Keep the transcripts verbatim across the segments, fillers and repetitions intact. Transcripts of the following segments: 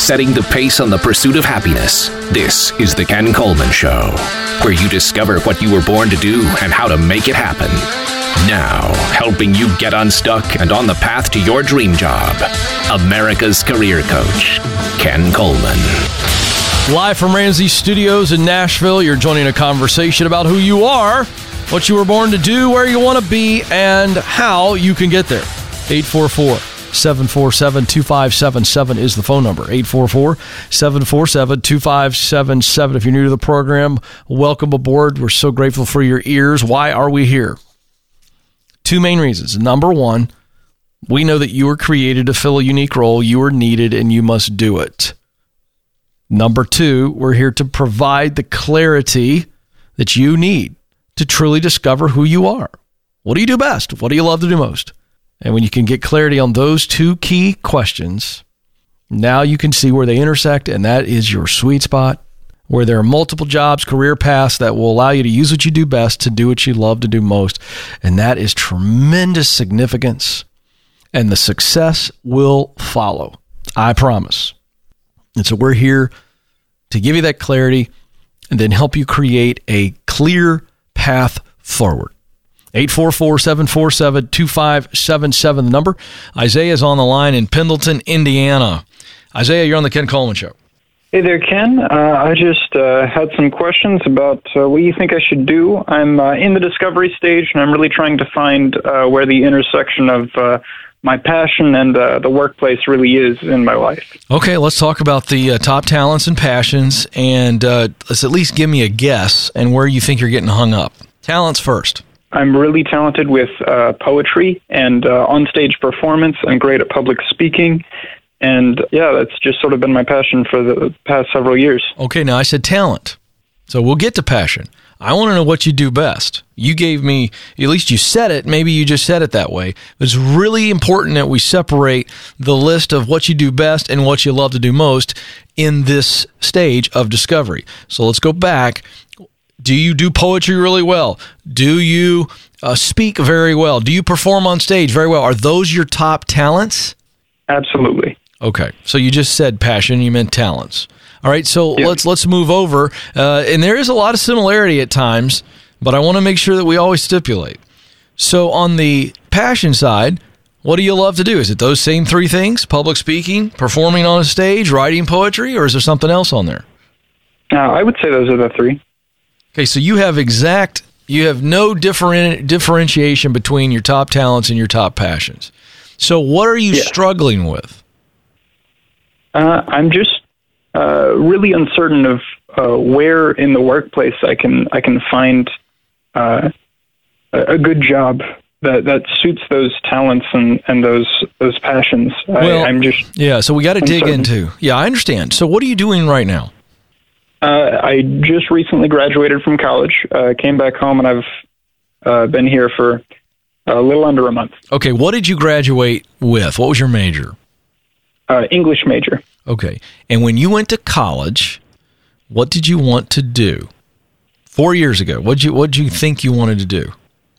setting the pace on the pursuit of happiness. This is The Ken Coleman Show, where you discover what you were born to do and how to make it happen. Now, helping you get unstuck and on the path to your dream job, America's career coach, Ken Coleman. Live from Ramsey Studios in Nashville, you're joining a conversation about who you are, what you were born to do, where you want to be, and how you can get there. eight four four, seven four seven, two five seven seven is the phone number. eight four four, seven four seven, two five seven seven. If you're new to the program, welcome aboard. We're so grateful for your ears. Why are we here? Two main reasons. Number one, we know that you were created to fill a unique role. You are needed, and you must do it. Number two, we're here to provide the clarity that you need to truly discover who you are. What do you do best? What do you love to do most? And when you can get clarity on those two key questions, now you can see where they intersect, and that is your sweet spot, where there are multiple jobs, career paths that will allow you to use what you do best to do what you love to do most. And that is tremendous significance, and the success will follow. I promise. And so we're here to give you that clarity and then help you create a clear path forward. eight four four, seven four seven, two five seven seven, the number. Isaiah is on the line in Pendleton, Indiana. Isaiah, you're on the Ken Coleman Show. Hey there, Ken. Uh, I just uh, had some questions about uh, what you think I should do. I'm uh, in the discovery stage, and I'm really trying to find uh, where the intersection of uh, my passion and uh, the workplace really is in my life. Okay, let's talk about the uh, top talents and passions, and uh, let's at least give me a guess and where you think you're getting hung up. Talents first. I'm really talented with uh, poetry and uh, on-stage performance. I'm great at public speaking. And, yeah, that's just sort of been my passion for the past several years. Okay, now I said talent. So we'll get to passion. I want to know what you do best. You gave me, at least you said it, maybe you just said it that way. But it's really important that we separate the list of what you do best and what you love to do most in this stage of discovery. So let's go back. Do you do poetry really well? Do you uh, speak very well? Do you perform on stage very well? Are those your top talents? Absolutely. Okay, so you just said passion, you meant talents. All right, so yeah. let's let's move over. Uh, and there is a lot of similarity at times, but I want to make sure that we always stipulate. So on the passion side, what do you love to do? Is it those same three things? Public speaking, performing on a stage, writing poetry, or is there something else on there? Uh, I would say those are the three. Okay, so you have exact, you have no different differentiation between your top talents and your top passions. So what are you yeah. struggling with? Uh, I'm just uh, really uncertain of uh, where in the workplace I can I can find uh, a good job that, that suits those talents and, and those those passions. Well, I, I'm just yeah. So we got to dig into. Yeah, I understand. So what are you doing right now? Uh, I just recently graduated from college. Uh, came back home, and I've uh, been here for a little under a month. Okay, what did you graduate with? What was your major? Uh, English major. Okay. And when you went to college, what did you want to do? Four years ago, what did you what did you think you wanted to do?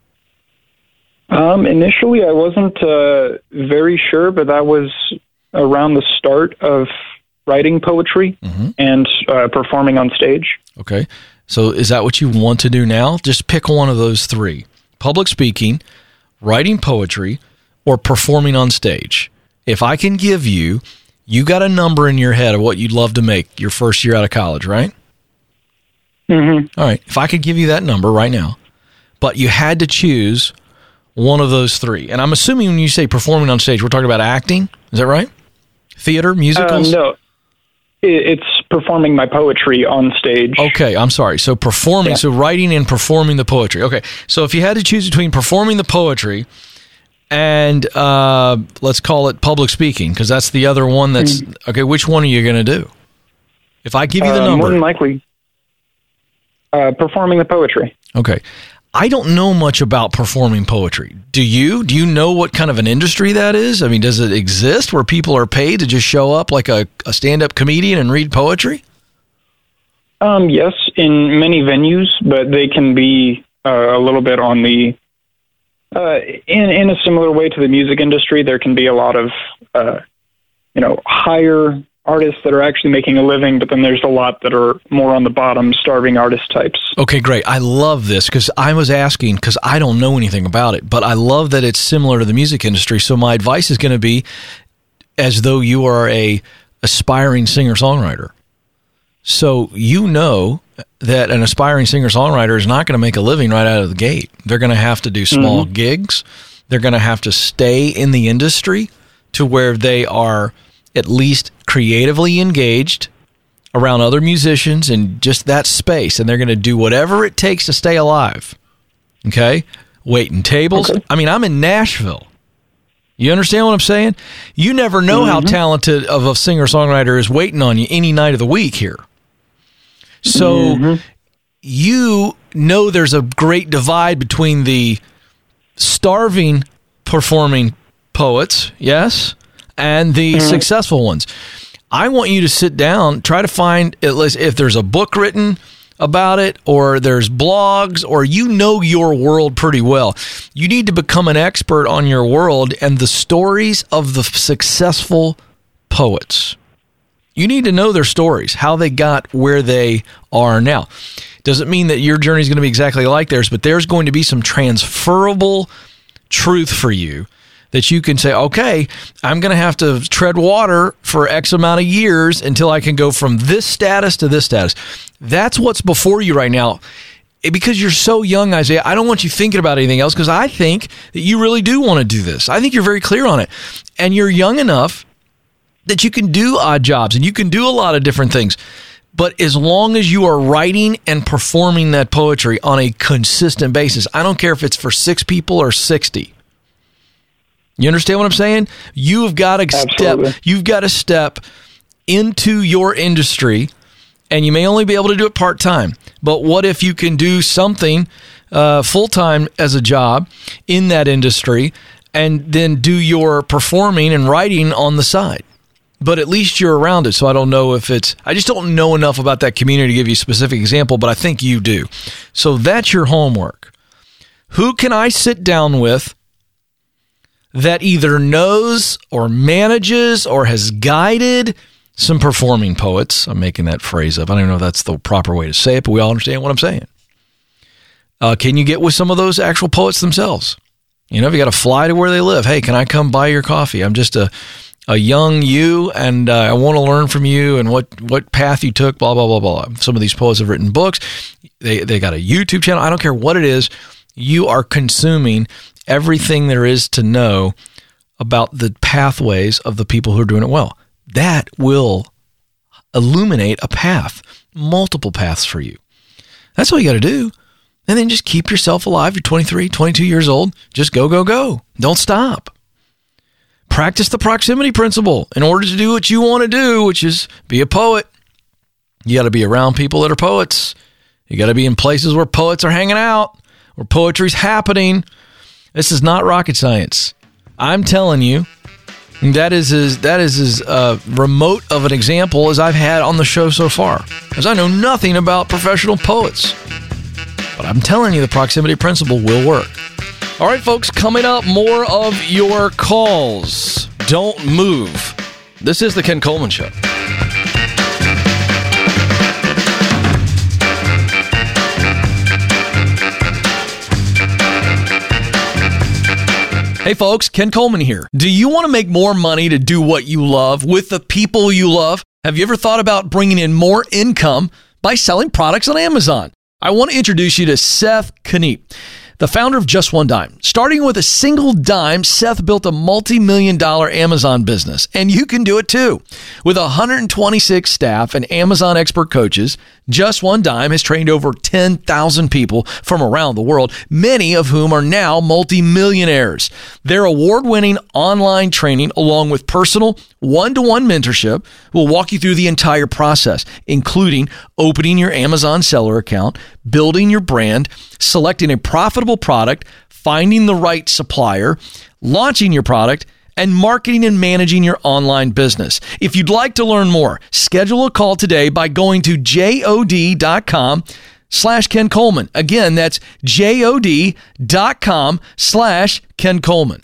Um, initially, I wasn't uh, very sure, but that was around the start of writing poetry mm-hmm. and uh, performing on stage. Okay. So is that what you want to do now? Just pick one of those three. Public speaking, writing poetry, or performing on stage. If I can give you, you got a number in your head of what you'd love to make your first year out of college, right? Mm-hmm. All right. If I could give you that number right now, but you had to choose one of those three. And I'm assuming when you say performing on stage, we're talking about acting. Is that right? Theater, musicals? Uh, no. It's performing my poetry on stage. Okay, I'm sorry. So performing, yeah. so writing and performing the poetry. Okay, so if you had to choose between performing the poetry and uh, let's call it public speaking, because that's the other one that's, mm. okay, which one are you going to do? If I give you the uh, number. More than likely, uh, performing the poetry. Okay. I don't know much about performing poetry. Do you? Do you know what kind of an industry that is? I mean, does it exist where people are paid to just show up like a, a stand-up comedian and read poetry? Um, yes, in many venues, but they can be uh, a little bit on the, uh, in, in a similar way to the music industry, there can be a lot of, uh, you know, higher artists that are actually making a living, but then there's a lot that are more on the bottom, starving artist types. Okay, great. I love this because I was asking because I don't know anything about it, but I love that it's similar to the music industry. So my advice is going to be as though you are a aspiring singer-songwriter. So you know that an aspiring singer-songwriter is not going to make a living right out of the gate. They're going to have to do small mm-hmm. gigs. They're going to have to stay in the industry to where they are at least creatively engaged around other musicians in just that space, and they're going to do whatever it takes to stay alive. Okay? Waiting tables. Okay. I mean, I'm in Nashville. You understand what I'm saying? You never know mm-hmm. how talented of a singer-songwriter is waiting on you any night of the week here. So mm-hmm. you know there's a great divide between the starving performing poets, yes, and the mm-hmm. successful ones. I want you to sit down, try to find, at least if there's a book written about it, or there's blogs, or you know your world pretty well. You need to become an expert on your world and the stories of the successful poets. You need to know their stories, how they got where they are now. Doesn't mean that your journey is going to be exactly like theirs, but there's going to be some transferable truth for you that you can say, okay, I'm going to have to tread water for X amount of years until I can go from this status to this status. That's what's before you right now. Because you're so young, Isaiah, I don't want you thinking about anything else because I think that you really do want to do this. I think you're very clear on it. And you're young enough that you can do odd jobs and you can do a lot of different things. But as long as you are writing and performing that poetry on a consistent basis, I don't care if it's for six people or sixty. You understand what I'm saying? You've got to Absolutely. step, you've got to step into your industry, and you may only be able to do it part-time. But what if you can do something uh, full-time as a job in that industry and then do your performing and writing on the side? But at least you're around it. So I don't know if it's, I just don't know enough about that community to give you a specific example, but I think you do. So that's your homework. Who can I sit down with that either knows or manages or has guided some performing poets? I'm making that phrase up. I don't even know if that's the proper way to say it, but we all understand what I'm saying. Uh, can you get with some of those actual poets themselves? You know, if you got to fly to where they live, hey, can I come buy your coffee? I'm just a a young you, and uh, I want to learn from you and what, what path you took, blah, blah, blah, blah. Some of these poets have written books. They they got a YouTube channel. I don't care what it is. You are consuming everything there is to know about the pathways of the people who are doing it well. That will illuminate a path, multiple paths for you. That's all you got to do. And then just keep yourself alive. You're twenty-three, twenty-two years old. Just go, go, go. Don't stop. Practice the proximity principle in order to do what you want to do, which is be a poet. You got to be around people that are poets. You got to be in places where poets are hanging out, where poetry's happening. This is not rocket science. I'm telling you, that is as, that is as uh, remote of an example as I've had on the show so far, because I know nothing about professional poets. But I'm telling you, the proximity principle will work. All right, folks, coming up, more of your calls. Don't move. This is the Ken Coleman Show. Hey, folks, Ken Coleman here. Do you want to make more money to do what you love with the people you love? Have you ever thought about bringing in more income by selling products on Amazon? I want to introduce you to Seth Kniep, the founder of Just One Dime. Starting with a single dime, Seth built a multi-million dollar Amazon business, and you can do it too. With one hundred twenty-six staff and Amazon expert coaches, Just One Dime has trained over ten thousand people from around the world, many of whom are now multi-millionaires. Their award-winning online training, along with personal one-to-one mentorship, will walk you through the entire process, including opening your Amazon seller account, building your brand, selecting a profitable product, finding the right supplier, launching your product, and marketing and managing your online business. If you'd like to learn more, schedule a call today by going to jod.com slash Ken Coleman. Again, that's jod.com slash Ken Coleman.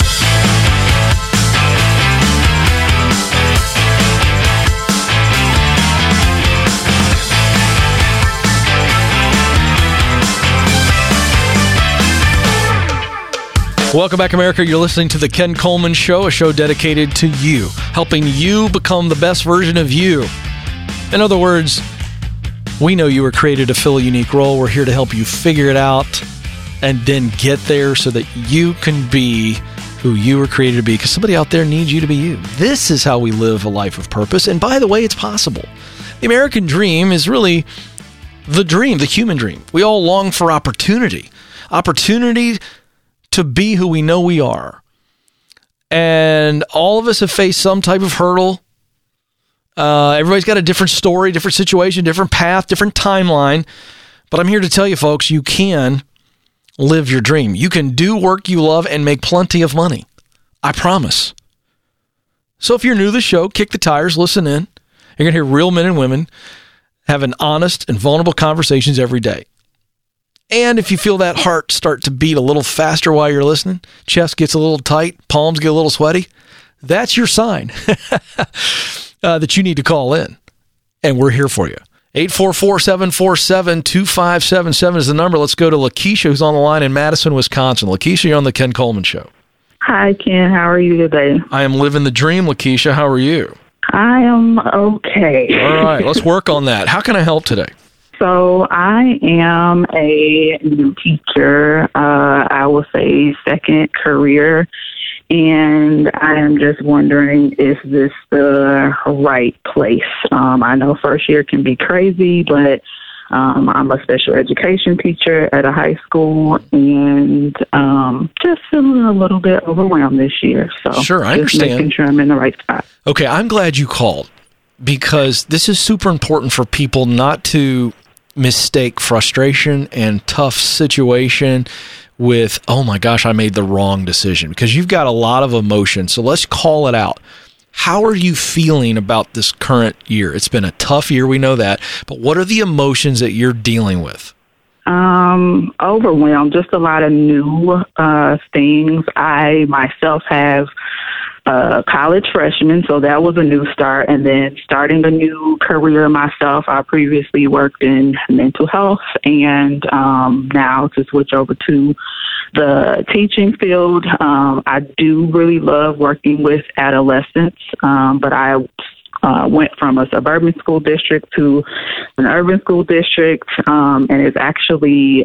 Welcome back, America. You're listening to The Ken Coleman Show, a show dedicated to you, helping you become the best version of you. In other words, we know you were created to fill a unique role. We're here to help you figure it out and then get there so that you can be who you were created to be, because somebody out there needs you to be you. This is how we live a life of purpose. And by the way, it's possible. The American dream is really the dream, the human dream. We all long for opportunity. Opportunity to be who we know we are. And all of us have faced some type of hurdle. Uh, everybody's got a different story, different situation, different path, different timeline. But I'm here to tell you, folks, you can live your dream. You can do work you love and make plenty of money. I promise. So if you're new to the show, kick the tires, listen in. You're going to hear real men and women having honest and vulnerable conversations every day. And if you feel that heart start to beat a little faster while you're listening, chest gets a little tight, palms get a little sweaty, that's your sign uh, that you need to call in. And we're here for you. eight four four, seven four seven, two five seven seven is the number. Let's go to Lakeisha, who's on the line in Madison, Wisconsin. Lakeisha, you're on the Ken Coleman Show. Hi, Ken. How are you today? I am living the dream, Lakeisha. How are you? I am okay. All right, let's work on that. How can I help today? So I am a new teacher, uh, I will say second career, and I am just wondering, is this the right place? Um, I know first year can be crazy, but um, I'm a special education teacher at a high school, and um, just feeling a little bit overwhelmed this year. So sure, I just understand. Making sure I'm in the right spot. Okay, I'm glad you called, because this is super important for people not to mistake frustration and tough situation with, oh my gosh, I made the wrong decision, because you've got a lot of emotion. So let's call it out. How are you feeling about this current year? It's been a tough year, we know that, but what are the emotions that you're dealing with? Um, overwhelmed, just a lot of new uh, things. I myself have a college freshman, so that was a new start. And then starting a new career myself, I previously worked in mental health, and um, now to switch over to the teaching field. Um, I do really love working with adolescents, um, but I Uh, went from a suburban school district to an urban school district, um, and it's actually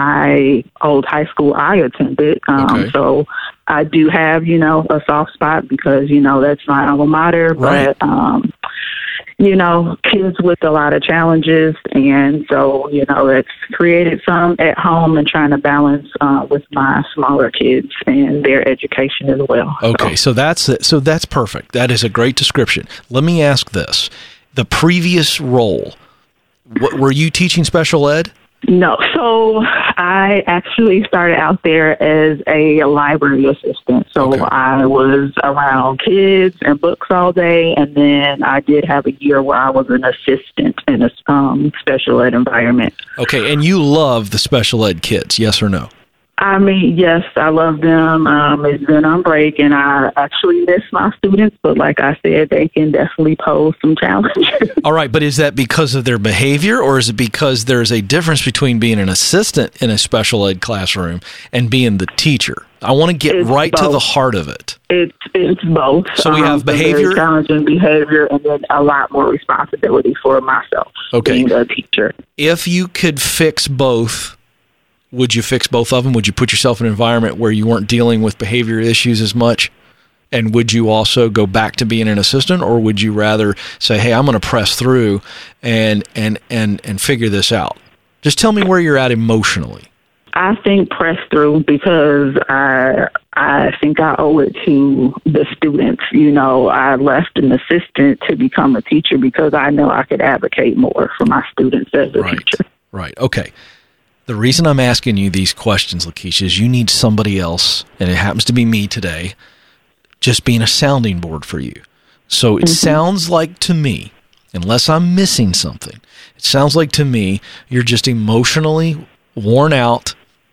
my old high school I attended. Um, okay. So I do have, you know, a soft spot because, you know, that's my alma mater. Right. But, um, you know, kids with a lot of challenges. And so, you know, it's created some at home and trying to balance uh, with my smaller kids and their education as well. Okay, so, so that's so that's perfect. That is a great description. Let me ask this. The previous role, what, were you teaching special ed? No. So I actually started out there as a library assistant. So Okay. I was around kids and books all day. And then I did have a year where I was an assistant in a um, special ed environment. Okay, and you love the special ed kids, yes or no? I mean, yes, I love them. Um, it's been on break, and I actually miss my students. But like I said, they can definitely pose some challenges. All right, but is that because of their behavior, or is it because there's a difference between being an assistant in a special ed classroom and being the teacher? I want to get It's right both. to the heart of it. It's it's both. So we have um, some behavior- very challenging behavior, and then a lot more responsibility for myself Okay. being a teacher. If you could fix both, would you fix both of them? Would you put yourself in an environment where you weren't dealing with behavior issues as much? And would you also go back to being an assistant, or would you rather say, hey, I'm going to press through and, and, and, and figure this out? Just tell me where you're at emotionally. I think press through because I I think I owe it to the students. You know, I left an assistant to become a teacher because I know I could advocate more for my students as a Right. teacher. Right. Okay. The reason I'm asking you these questions, Lakeisha, is you need somebody else, and it happens to be me today, just being a sounding board for you. So it mm-hmm. sounds like to me, unless I'm missing something, it sounds like to me you're just emotionally worn out,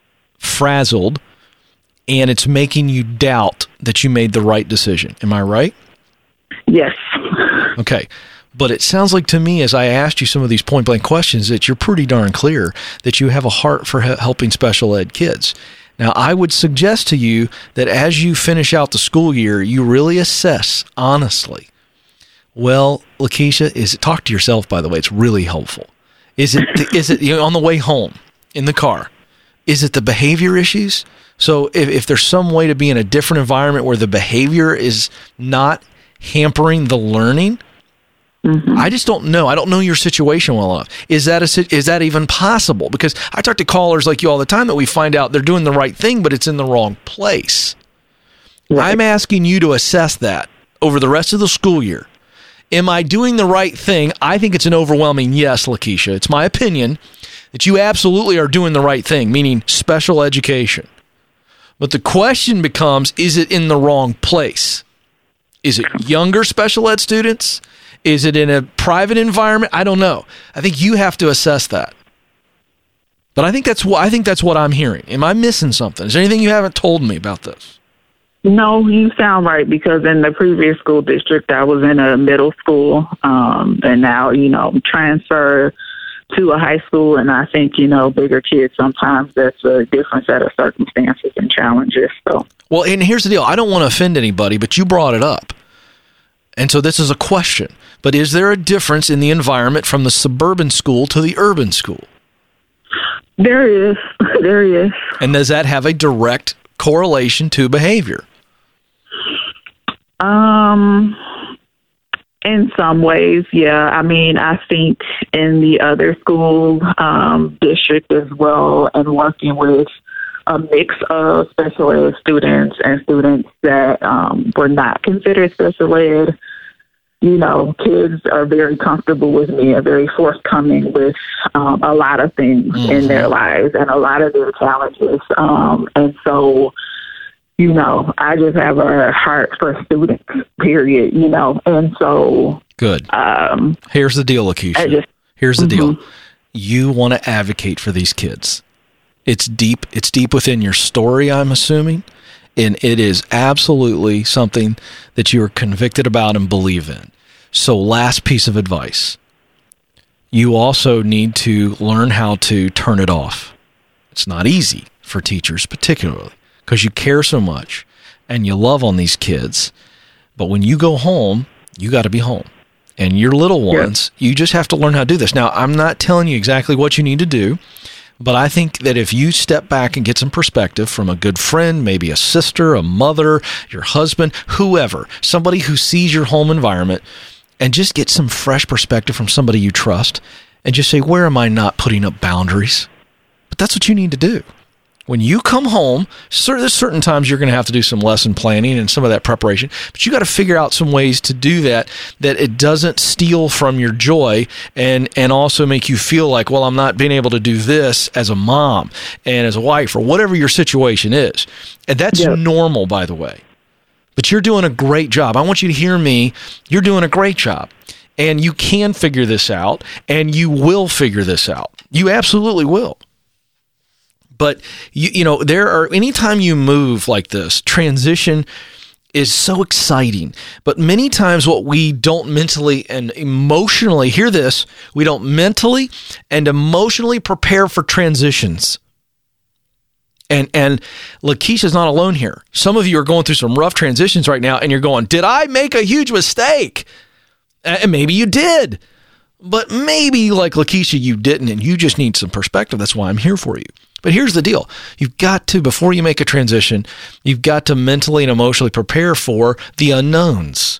frazzled, and it's making you doubt that you made the right decision. Am I right? Yes. Okay. But it sounds like to me, as I asked you some of these point-blank questions, that you're pretty darn clear that you have a heart for he- helping special ed kids. Now, I would suggest to you that as you finish out the school year, you really assess honestly. Well, Lakeisha, is it, talk to yourself, by the way, it's really helpful. Is it, is it, you know, on the way home in the car, is it the behavior issues? So if, if there's some way to be in a different environment where the behavior is not hampering the learning, mm-hmm. I just don't know. I don't know your situation well enough. Is that a, is that even possible? Because I talk to callers like you all the time that we find out they're doing the right thing, but it's in the wrong place. Right. I'm asking you to assess that over the rest of the school year. Am I doing the right thing? I think it's an overwhelming yes, Lakeisha. It's my opinion that you absolutely are doing the right thing, meaning special education. But the question becomes, is it in the wrong place? Is it younger special ed students? Is it in a private environment? I don't know. I think you have to assess that. But I think that's what I think that's what I'm hearing. Am I missing something? Is there anything you haven't told me about this? No, you sound right, because in the previous school district, I was in a middle school, um, and now, you know, transfer to a high school, and I think, you know, bigger kids, sometimes that's a different set of circumstances and challenges. So, well, and here's the deal. I don't want to offend anybody, but you brought it up. And so this is a question. But is there a difference in the environment from the suburban school to the urban school? There is. There is. And does that have a direct correlation to behavior? Um, in some ways, yeah. I mean, I think in the other school um, district as well, and working with a mix of special ed students and students that um, were not considered special ed, you know, kids are very comfortable with me and very forthcoming with um, a lot of things mm-hmm. in their lives and a lot of their challenges. Um, and so, you know, I just have a heart for students, period, you know, and so. Good. Um, Here's the deal, Lakeisha. Just, Here's the mm-hmm. deal. You want to advocate for these kids. It's deep. It's deep within your story, I'm assuming. And it is absolutely something that you are convicted about and believe in. So last piece of advice. You also need to learn how to turn it off. It's not easy for teachers particularly because you care so much and you love on these kids. But when you go home, you got to be home. And your little ones, yeah. you just have to learn how to do this. Now, I'm not telling you exactly what you need to do. But I think that if you step back and get some perspective from a good friend, maybe a sister, a mother, your husband, whoever, somebody who sees your home environment, and just get some fresh perspective from somebody you trust, and just say, where am I not putting up boundaries? But that's what you need to do. When you come home, there's certain times you're going to have to do some lesson planning and some of that preparation, but you got to figure out some ways to do that, that it doesn't steal from your joy and, and also make you feel like, well, I'm not being able to do this as a mom and as a wife or whatever your situation is. And that's yeah. normal, by the way. But you're doing a great job. I want you to hear me. You're doing a great job. And you can figure this out, and you will figure this out. You absolutely will. But, you you know, there are, anytime you move like this, transition is so exciting. But many times what we don't mentally and emotionally, hear this, we don't mentally and emotionally prepare for transitions. And and Lakeisha's not alone here. Some of you are going through some rough transitions right now, and you're going, did I make a huge mistake? And maybe you did. But maybe, like Lakeisha, you didn't, and you just need some perspective. That's why I'm here for you. But here's the deal. You've got to, before you make a transition, you've got to mentally and emotionally prepare for the unknowns.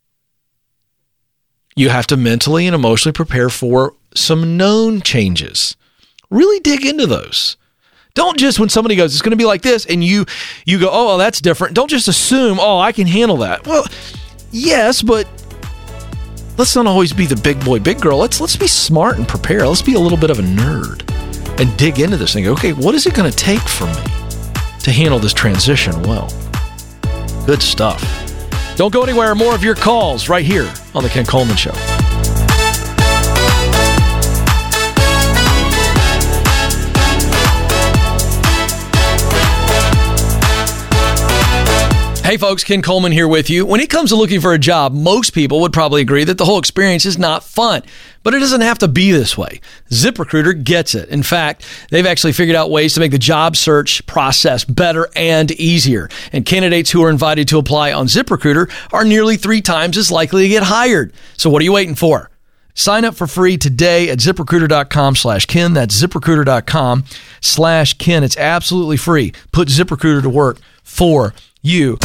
You have to mentally and emotionally prepare for some known changes. Really dig into those. Don't just, when somebody goes, it's going to be like this, and you you go, oh, well, that's different. Don't just assume, oh, I can handle that. Well, yes, but let's not always be the big boy, big girl. Let's let's be smart and prepare. Let's be a little bit of a nerd and dig into this thing. Okay, what is it going to take for me to handle this transition well? Good stuff. Don't go anywhere. More of your calls right here on The Ken Coleman Show. Hey folks, Ken Coleman here with you. When it comes to looking for a job, most people would probably agree that the whole experience is not fun, but it doesn't have to be this way. ZipRecruiter gets it. In fact, they've actually figured out ways to make the job search process better and easier. And candidates who are invited to apply on ZipRecruiter are nearly three times as likely to get hired. So what are you waiting for? Sign up for free today at ZipRecruiter.com slash Ken. That's ZipRecruiter.com slash Ken. It's absolutely free. Put ZipRecruiter to work for you.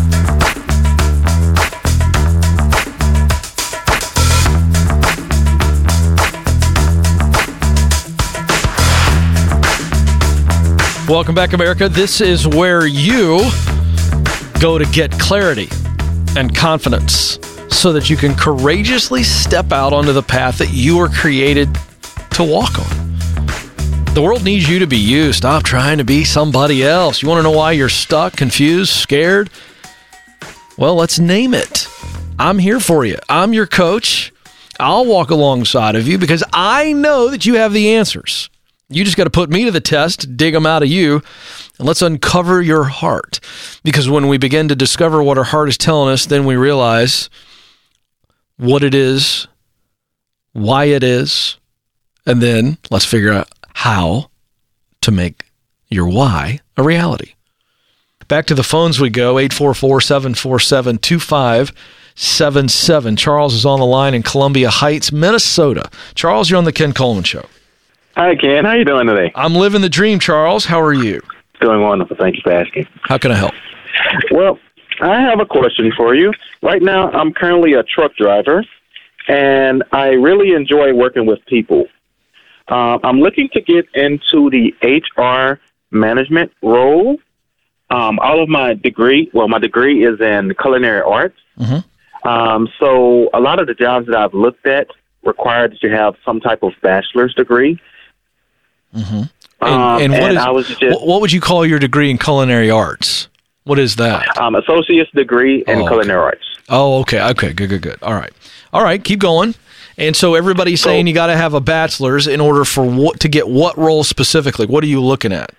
Welcome back, America. This is where you go to get clarity and confidence so that you can courageously step out onto the path that you were created to walk on. The world needs you to be you. Stop trying to be somebody else. You want to know why you're stuck, confused, scared? Well, let's name it. I'm here for you. I'm your coach. I'll walk alongside of you because I know that you have the answers. You just got to put me to the test, dig them out of you, and let's uncover your heart. Because when we begin to discover what our heart is telling us, then we realize what it is, why it is, and then let's figure out how to make your why a reality. Back to the phones we go, eight four four, seven four seven, two five seven seven. Charles is on the line in Columbia Heights, Minnesota. Charles, you're on the Ken Coleman Show. Hi, Ken. How you doing today? I'm living the dream, Charles. How are you? Doing wonderful. Thank you for asking. How can I help? Well, I have a question for you. Right now, I'm currently a truck driver, and I really enjoy working with people. Uh, I'm looking to get into the H R management role. Um, all of my degree, well, my degree is in culinary arts. Mm-hmm. Um, so a lot of the jobs that I've looked at require that you have some type of bachelor's degree. Mm-hmm. And, um, and, what, and is, I was just, what would you call your degree in culinary arts? What is that? Um, associate's degree in oh, culinary okay. arts. Oh, okay. Okay, good, good, good. All right. All right, keep going. And so everybody's saying so, you got to have a bachelor's in order for what to get what role specifically? What are you looking at?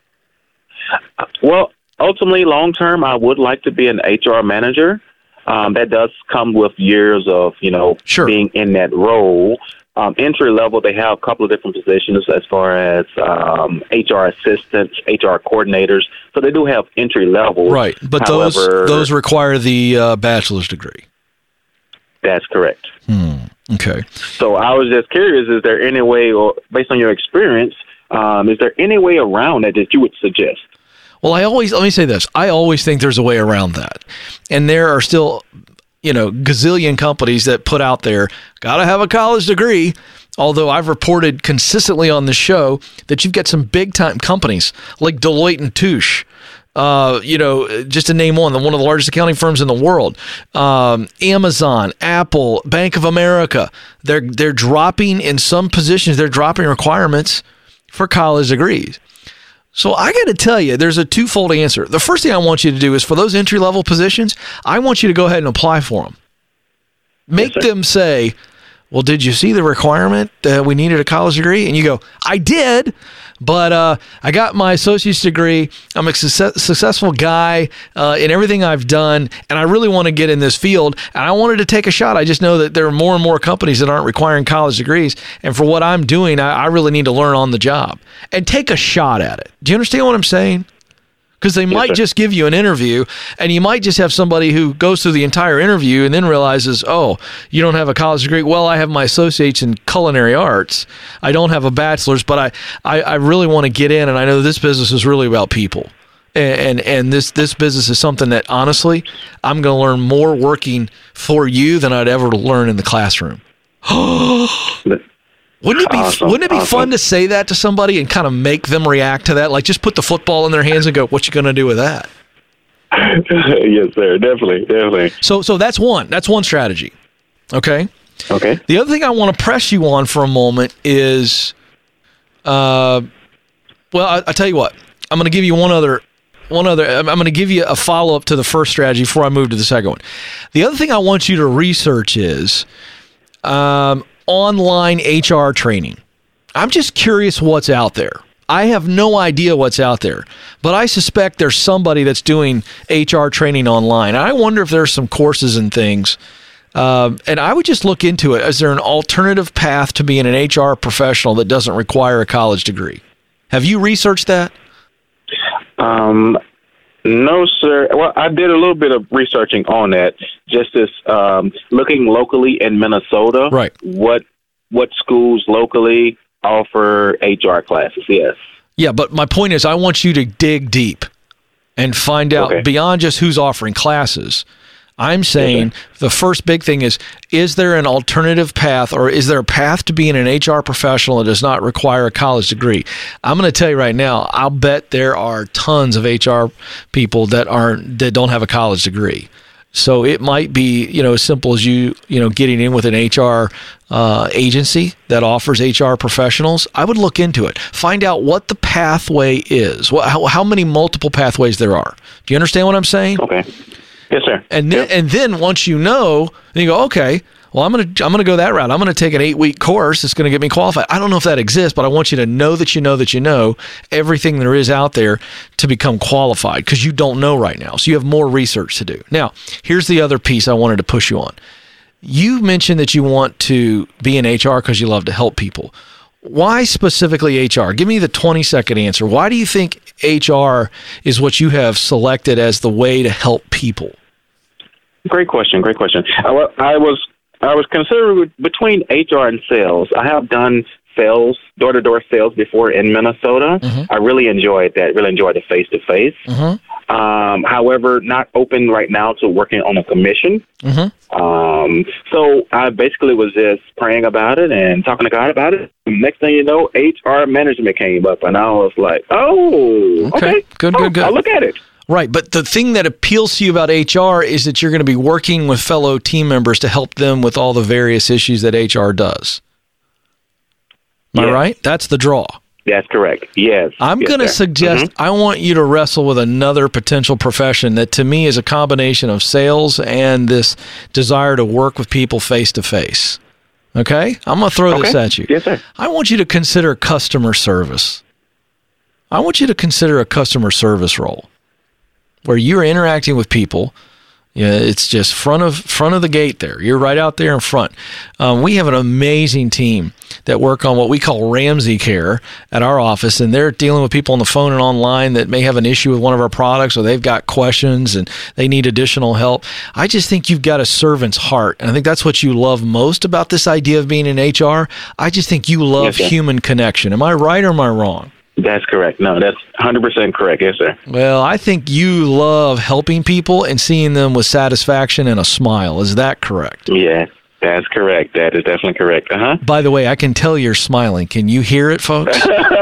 Well, ultimately, long term, I would like to be an H R manager. Um, that does come with years of, you know, sure. being in that role. Um, entry level, they have a couple of different positions as far as um, H R assistants, H R coordinators. So they do have entry level. Right, but However, those those require the uh, bachelor's degree. That's correct. Hmm. Okay. So I was just curious, is there any way, or based on your experience, um, is there any way around that that you would suggest? Well, I always, let me say this. I always think there's a way around that. And there are still, you know, gazillion companies that put out there, got to have a college degree. Although I've reported consistently on the show that you've got some big time companies like Deloitte and Touche. Uh, you know, just to name one, one of the largest accounting firms in the world, um, Amazon, Apple, Bank of America, they're they're dropping in some positions, they're dropping requirements for college degrees. So I got to tell you, there's a twofold answer. The first thing I want you to do is for those entry-level positions, I want you to go ahead and apply for them. Make yes, them say, well, did you see the requirement that we needed a college degree? And you go, I did, but uh, I got my associate's degree. I'm a success- successful guy uh, in everything I've done, and I really want to get in this field, and I wanted to take a shot. I just know that there are more and more companies that aren't requiring college degrees, and for what I'm doing, I, I really need to learn on the job and take a shot at it. Do you understand what I'm saying? Because they might yes, just give you an interview, and you might just have somebody who goes through the entire interview and then realizes, oh, you don't have a college degree. Well, I have my associates in culinary arts. I don't have a bachelor's, but I, I, I really want to get in, and I know this business is really about people. And, and, and this, this business is something that, honestly, I'm going to learn more working for you than I'd ever learn in the classroom. Wouldn't it be awesome, wouldn't it be awesome. fun to say that to somebody and kind of make them react to that? Like, just put the football in their hands and go, what you going to do with that? Yes, sir. Definitely, definitely. So so that's one. That's one strategy. Okay? Okay. The other thing I want to press you on for a moment is, uh, well, I, I tell you what. I'm going to give you one other, one other. I'm going to give you a follow-up to the first strategy before I move to the second one. The other thing I want you to research is, um, online H R training. I'm just curious what's out there. I have no idea what's out there, but I suspect there's somebody that's doing H R training online. I wonder if there's some courses and things. Um, and I would just look into it. Is there an alternative path to being an H R professional that doesn't require a college degree? Have you researched that? Um, no, sir. Well, I did a little bit of researching on that, just as um, looking locally in Minnesota. Right. What what schools locally offer H R classes? Yes. Yeah, but my point is, I want you to dig deep and find out Okay. beyond just who's offering classes. I'm saying Okay. the first big thing is, is there an alternative path, or is there a path to being an H R professional that does not require a college degree? I'm going to tell you right now, I'll bet there are tons of H R people that aren't that don't have a college degree. So it might be, you know, as simple as you, you know, getting in with an H R uh, agency that offers H R professionals. I would look into it. Find out what the pathway is, what, how, how many multiple pathways there are. Do you understand what I'm saying? Okay. Yes, sir. And then, Yep. and then once you know, then you go, okay, well, I'm going to I'm going to go that route. I'm going to take an eight-week course that's going to get me qualified. I don't know if that exists, but I want you to know that you know that you know everything there is out there to become qualified, because you don't know right now. So you have more research to do. Now, here's the other piece I wanted to push you on. You mentioned that you want to be in H R because you love to help people. Why specifically H R? Give me the twenty-second answer. Why do you think H R is what you have selected as the way to help people? Great question. Great question. I, wa- I was I was considering between H R and sales. I have done sales, door to door sales before in Minnesota. Mhm. I really enjoyed that. Really enjoyed the face to face. Um, however, not open right now to working on a commission. Mm-hmm. Um, so I basically was just praying about it and talking to God about it. Next thing you know, H R management came up, and I was like, "Oh, Okay. okay, Good, Oh, good, good. I'll look at it." Right, but the thing that appeals to you about H R is that you're going to be working with fellow team members to help them with all the various issues that H R does. Am I Yeah. right? That's the draw. That's correct. Yes. I'm Yes, going to sir. suggest Mhm. I want you to wrestle with another potential profession that to me is a combination of sales and this desire to work with people face to face. Okay? I'm going to throw this Okay. at you. Yes, sir. I want you to consider customer service. I want you to consider a customer service role where you're interacting with people. Yeah, it's just front of front of the gate there. You're right out there in front. Um, we have an amazing team that work on what we call Ramsey Care at our office, and they're dealing with people on the phone and online that may have an issue with one of our products, or they've got questions and they need additional help. I just think you've got a servant's heart, and I think that's what you love most about this idea of being in H R. I just think you love Yes, sir. human connection. Am I right or am I wrong? That's correct. No, that's one hundred percent correct. Yes, sir. Well, I think you love helping people and seeing them with satisfaction and a smile. Is that correct? Yeah, that's correct. That is definitely correct. Uh huh. By the way, I can tell you're smiling. Can you hear it, folks?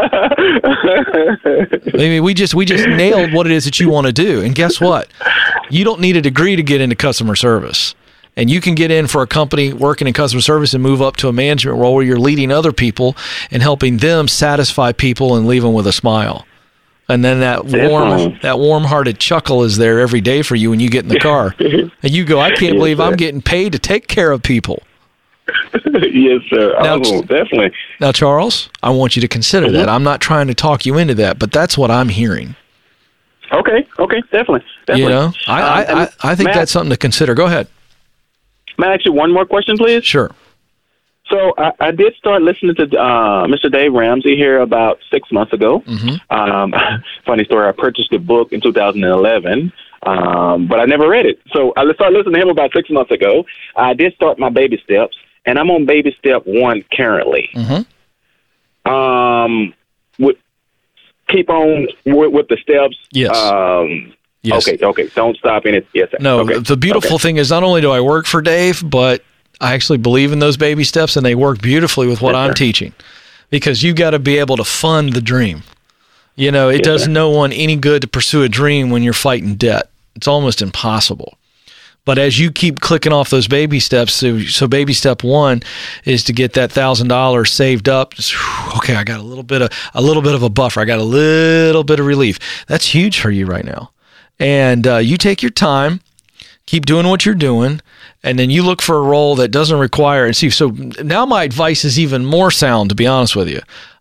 I mean, we just we just nailed what it is that you want to do. And guess what? You don't need a degree to get into customer service. And you can get in for a company working in customer service and move up to a management role where you're leading other people and helping them satisfy people and leave them with a smile. And then that warm, Definitely. that warm-hearted chuckle is there every day for you when you get in the car. And you go, I can't Yes, believe I'm sir. getting paid to take care of people. Yes, sir. Now, Oh, definitely. Now, Charles, I want you to consider that. I'm not trying to talk you into that, but that's what I'm hearing. Okay. Okay. Definitely. Definitely. You know, I, Uh, I, and I, I think may that's something to consider. Go ahead. May I ask you one more question, please? Sure. So I, I did start listening to uh, Mister Dave Ramsey here about six months ago. Mm-hmm. Um, funny story. I purchased the book in two thousand eleven, um, but I never read it. So I started listening to him about six months ago. I did start my baby steps, and I'm on baby step one currently. Mm-hmm. Um, would keep on with, with the steps. Yes. Um, Yes. Okay. Okay. Don't stop in it. Yes. Sir. No, Okay. the beautiful Okay. thing is not only do I work for Dave, but I actually believe in those baby steps, and they work beautifully with what Yes, I'm sir. teaching, because you got to be able to fund the dream. You know, it Yes, does sir. no one any good to pursue a dream when you're fighting debt. It's almost impossible. But as you keep clicking off those baby steps, so, so baby step one is to get that thousand dollars saved up. Just, whew, okay, I got a little bit of a little bit of a buffer. I got a little bit of relief. That's huge for you right now. And uh, you take your time, keep doing what you're doing, and then you look for a role that doesn't require. And see, so now my advice is even more sound, to be honest with you.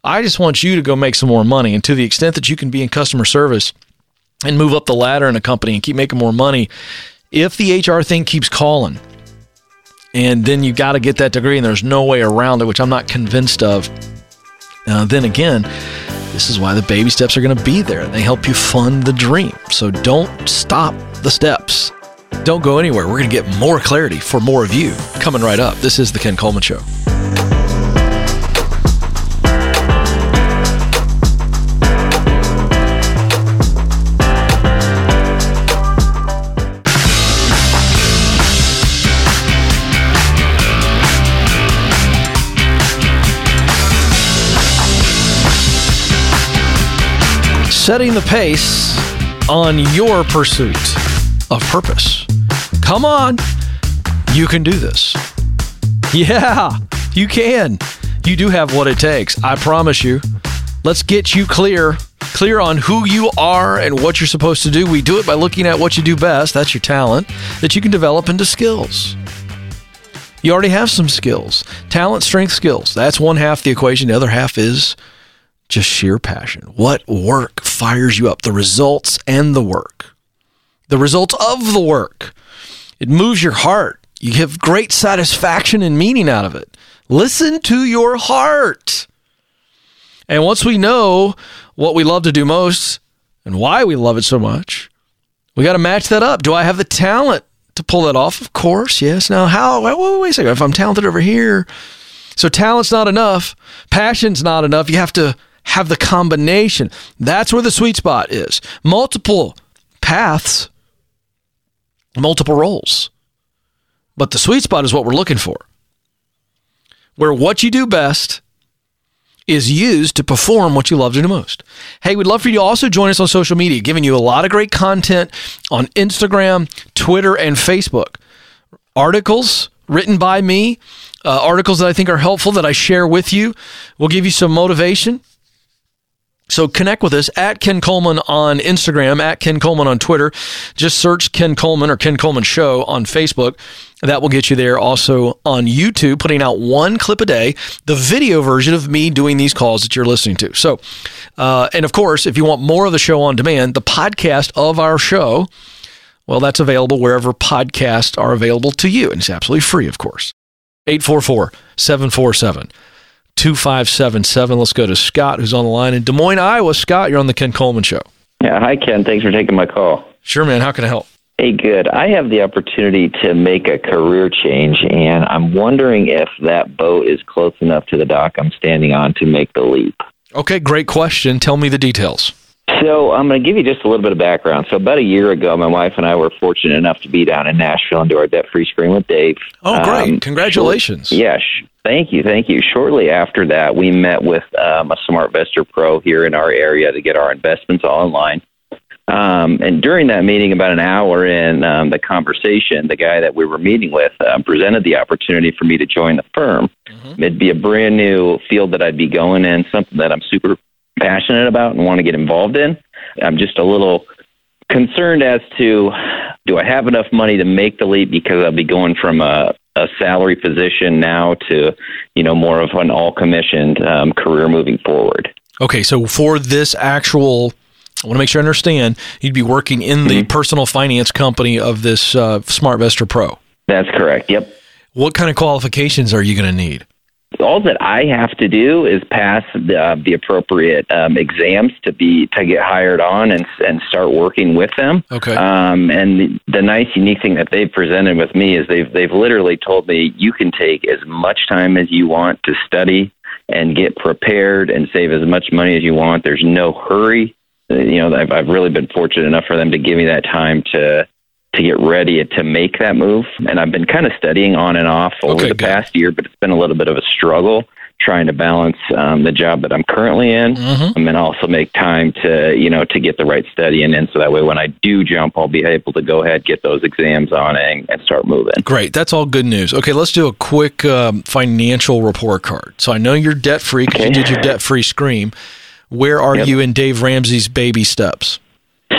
I just want you to go make some more money. And to the extent that you can be in customer service and move up the ladder in a company and keep making more money, if the H R thing keeps calling, and then you got to get that degree and there's no way around it, which I'm not convinced of, uh, then again, this is why the baby steps are going to be there. They help you fund the dream. So don't stop the steps. Don't go anywhere. We're going to get more clarity for more of you coming right up. This is The Ken Coleman Show. Setting the pace on your pursuit of purpose. Come on, you can do this. Yeah, you can. You do have what it takes. I promise you. Let's get you clear, clear on who you are and what you're supposed to do. We do it by looking at what you do best. That's your talent that you can develop into skills. You already have some skills. Talent, strength, skills. That's one half the equation. The other half is just sheer passion. What work fires you up? The results and the work. The results of the work. It moves your heart. You have great satisfaction and meaning out of it. Listen to your heart. And once we know what we love to do most and why we love it so much, we got to match that up. Do I have the talent to pull that off? Of course, yes. Now, how? Wait, wait, wait a second. If I'm talented over here, so talent's not enough. Passion's not enough. You have to have the combination. That's where the sweet spot is. Multiple paths, multiple roles. But the sweet spot is what we're looking for, where what you do best is used to perform what you love to do most. Hey, we'd love for you to also join us on social media, giving you a lot of great content on Instagram, Twitter, and Facebook. Articles written by me, uh, articles that I think are helpful that I share with you. We'll give you some motivation. So connect with us at Ken Coleman on Instagram, at Ken Coleman on Twitter. Just search Ken Coleman or Ken Coleman Show on Facebook. That will get you there. Also on YouTube, putting out one clip a day, the video version of me doing these calls that you're listening to. So, uh, and of course, if you want more of the show on demand, the podcast of our show, well, that's available wherever podcasts are available to you. And it's absolutely free, of course. eight four four, seven four seven, two five seven seven. Let's go to Scott, who's on the line in Des Moines, Iowa. Scott, you're on the Ken Coleman Show. Yeah, hi, Ken. Thanks for taking my call. Sure, man. How can I help? Hey, good. I have the opportunity to make a career change, and I'm wondering if that boat is close enough to the dock I'm standing on to make the leap. Okay, great question. Tell me the details. So I'm going to give you just a little bit of background. So about a year ago, my wife and I were fortunate enough to be down in Nashville and do our debt-free screen with Dave. Oh, great. Um, Congratulations. Short, yeah, sh- thank you, thank you. Shortly after that, we met with um, a SmartVestor Pro here in our area to get our investments all online. Um, and during that meeting, about an hour in um, the conversation, the guy that we were meeting with um, presented the opportunity for me to join the firm. Mm-hmm. It'd be a brand new field that I'd be going in, something that I'm super passionate about and want to get involved in. I'm just a little concerned as to, do I have enough money to make the leap, because I'll be going from a, a salary position now to, you know, more of an all-commissioned um, career moving forward. Okay, so for this actual, I want to make sure I understand, you'd be working in the mm-hmm. personal finance company of this uh, SmartVestor Pro. That's correct, yep. What kind of qualifications are you going to need? All that I have to do is pass the, uh, the appropriate um, exams to be to get hired on and and start working with them. Okay. Um, and the, the nice, unique thing that they've presented with me is they've they've literally told me you can take as much time as you want to study and get prepared and save as much money as you want. There's no hurry. Uh, you know, I've I've really been fortunate enough for them to give me that time to. to get ready to make that move. And I've been kind of studying on and off over okay, the good. past year, but it's been a little bit of a struggle trying to balance um, the job that I'm currently in mm-hmm. and then also make time to, you know, to get the right studying in so that way when I do jump, I'll be able to go ahead, get those exams on and, and start moving. Great. That's all good news. Okay, let's do a quick um, financial report card. So I know you're debt-free because okay. you did your debt-free scream. Where are yep. you in Dave Ramsey's baby steps?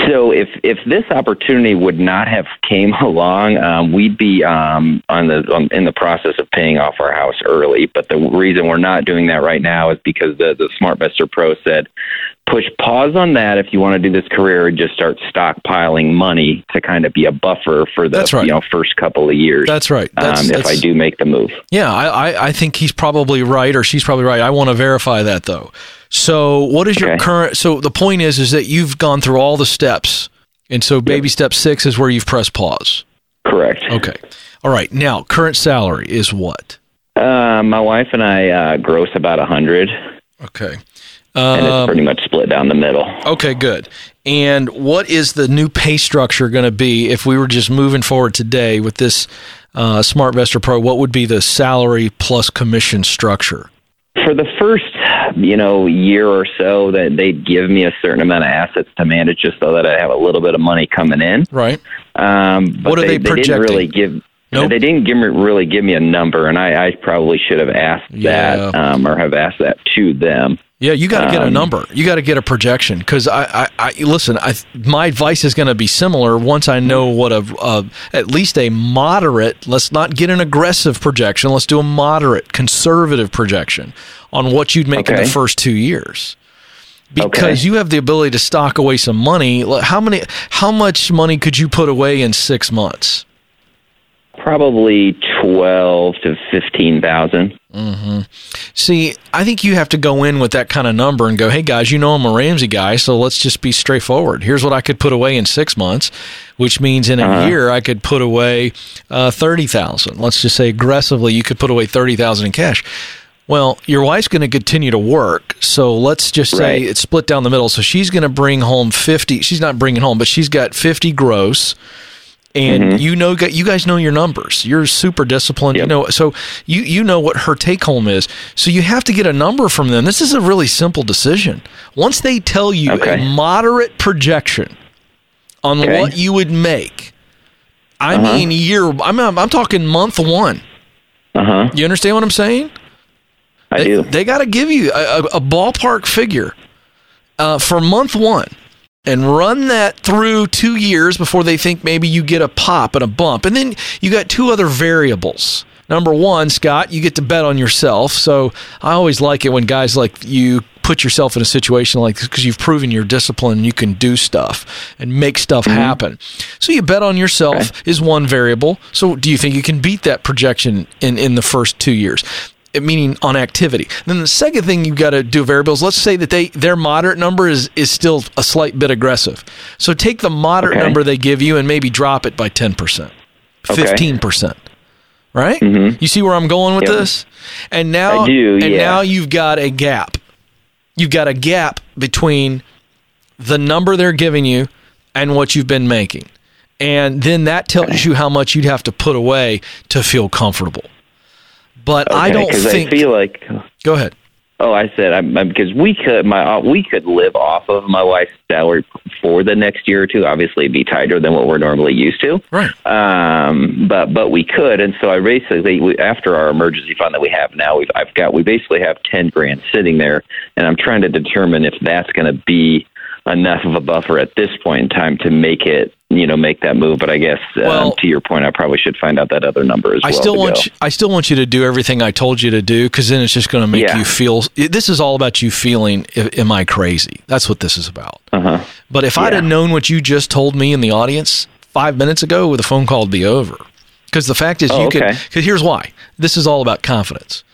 So if, if this opportunity would not have came along, um, we'd be um, on the on, in the process of paying off our house early. But the reason we're not doing that right now is because the, the SmartVestor Pro said, push pause on that if you want to do this career and just start stockpiling money to kind of be a buffer for the That's right. you know first couple of years. That's right. That's, um, if that's, I do make the move. Yeah, I, I, I think he's probably right, or she's probably right. I want to verify that, though. So what is your Okay. current – so the point is is that you've gone through all the steps, and so baby step six is where you've pressed pause. Correct. Okay. All right. Now, current salary is what? Uh, my wife and I uh, gross about a hundred, Okay. and it's Um, pretty much split down the middle. okay, good. And what is the new pay structure going to be if we were just moving forward today with this uh, SmartVestor Pro? What would be the salary plus commission structure? For the first, you know, year or so, that they'd give me a certain amount of assets to manage, just so that I have a little bit of money coming in. Right. Um, but What are they They projecting? didn't really give. Nope. They didn't give me really give me a number, and I, I probably should have asked Yeah. that um, or have asked that to them. Yeah, you got to get a Um, number. You got to get a projection because I, I, I listen. I, my advice is going to be similar once I know what a, a at least a moderate. Let's not get an aggressive projection. Let's do a moderate, conservative projection on what you'd make in Okay. the first two years. Because Okay. you have the ability to stock away some money. Like, How many? How much money could you put away in six months? Probably twelve to fifteen thousand. See, I think you have to go in with that kind of number and go, hey, guys, you know I'm a Ramsey guy, so let's just be straightforward. Here's what I could put away in six months, which means in a Uh-huh. year I could put away uh, thirty thousand dollars. Let's just say aggressively you could put away thirty thousand dollars in cash. Well, your wife's going to continue to work, so let's just say Right. it's split down the middle. So she's going to bring home fifty. She's not bringing home, but she's got fifty gross. And Mm-hmm. you know, you guys know your numbers. You're super disciplined. You Yep. know, so you you know what her take home is. So you have to get a number from them. This is a really simple decision. Once they tell you Okay. a moderate projection on Okay. what you would make, I Uh-huh. mean, year. I'm I'm talking month one. Uh huh. You understand what I'm saying? I They, do. they got to give you a, a, a ballpark figure uh, for month one. And run that through two years before they think maybe you get a pop and a bump. And then you got two other variables. Number one, Scott, you get to bet on yourself. So I always like it when guys like you put yourself in a situation like this because you've proven your discipline and you can do stuff and make stuff happen. So you bet on yourself Okay. is one variable. So do you think you can beat that projection in, in the first two years? It- meaning on activity. Then the second thing you've got to do variables. Let's say that they their moderate number is is still a slight bit aggressive. So take the moderate Okay. number they give you and maybe drop it by ten percent, Okay. fifteen percent. Right? Mhm. You see where I'm going with Yep. this? And now I do, and yeah. now you've got a gap. You've got a gap between the number they're giving you and what you've been making. And then that tells you how much you'd have to put away to feel comfortable. But I Okay, don't 'cause think. I feel like. Go ahead. Oh, I said I'm, I'm because we could my uh, we could live off of my wife's salary for the next year or two. Obviously, it'd be tighter than what we're normally used to. Right. Um, but but we could, and so I basically we, after our emergency fund that we have now, we've I've got we basically have ten grand sitting there, and I'm trying to determine if that's going to be enough of a buffer at this point in time to make it, you know, make that move. But I guess Well, um, to your point, I probably should find out that other number as I well. still to want go. you, I still want you to do everything I told you to do because then it's just going to make Yeah. you feel. This is all about you feeling. Am I crazy? That's what this is about. Uh-huh. But if I'd Yeah. have known what you just told me in the audience five minutes ago, the phone call would be over. Because the fact is, Oh, you can. okay. Because here's why. This is all about confidence.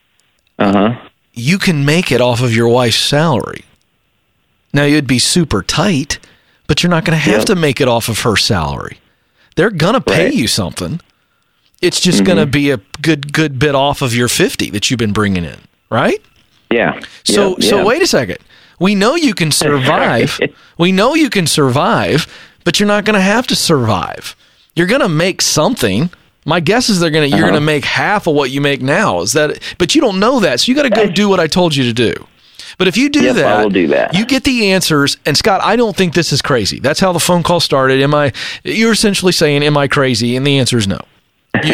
Uh huh. You can make it off of your wife's salary. Now, it'd be super tight, but you're not going to have Yep. to make it off of her salary. They're going to pay Right. you something. It's just going to be a good good bit off of your fifty that you've been bringing in, right? Yeah. So yeah, so yeah. wait a second. We know you can survive. Right. We know you can survive, but you're not going to have to survive. You're going to make something. My guess is they're going to you're Uh-huh. going to make half of what you make now. Is that? But you don't know that, so you got to go do what I told you to do. But if you do Yep, I that, will do that. you get the answers. And Scott, I don't think this is crazy. That's how the phone call started. Am I? You're essentially saying, "Am I crazy?" And the answer is no.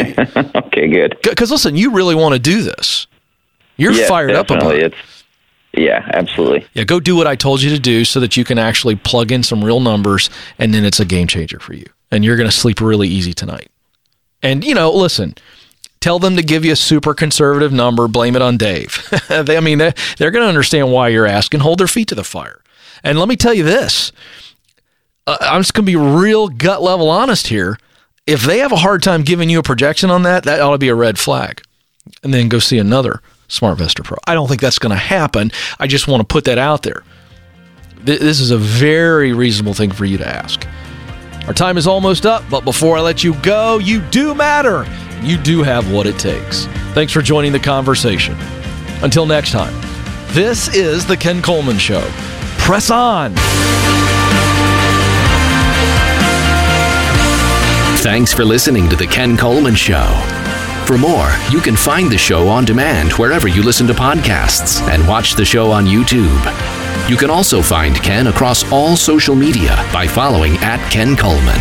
Okay, good. Because listen, you really want to do this. You're Yeah, fired up about definitely. it. It's Yeah, absolutely. Yeah, go do what I told you to do so that you can actually plug in some real numbers, and then it's a game changer for you. And you're going to sleep really easy tonight. And, you know, listen, tell them to give you a super conservative number, blame it on Dave. they, I mean, they're, they're going to understand why you're asking, hold their feet to the fire. And let me tell you this, uh, I'm just going to be real gut level honest here. If they have a hard time giving you a projection on that, that ought to be a red flag. And then go see another SmartVestor Pro. I don't think that's going to happen. I just want to put that out there. Th- this is a very reasonable thing for you to ask. Our time is almost up, but before I let you go, you do matter. You do have what it takes. Thanks for joining the conversation. Until next time, this is The Ken Coleman Show. Press on. Thanks for listening to The Ken Coleman Show. For more, you can find the show on demand wherever you listen to podcasts and watch the show on YouTube. You can also find Ken across all social media by following at Ken Coleman.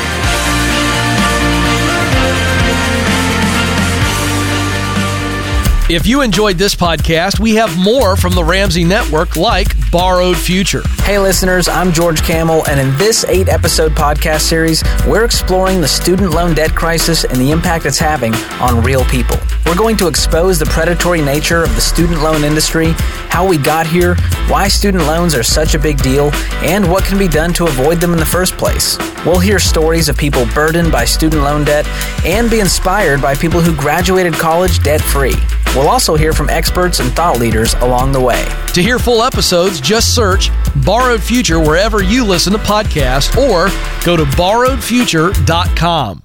If you enjoyed this podcast, we have more from the Ramsey Network, like Borrowed Future. Hey listeners, I'm George Camel, and in this eight-episode podcast series, we're exploring the student loan debt crisis and the impact it's having on real people. We're going to expose the predatory nature of the student loan industry, how we got here, why student loans are such a big deal, and what can be done to avoid them in the first place. We'll hear stories of people burdened by student loan debt and be inspired by people who graduated college debt-free. We'll also hear from experts and thought leaders along the way. To hear full episodes, just search Borrowed Future wherever you listen to podcasts or go to borrowed future dot com.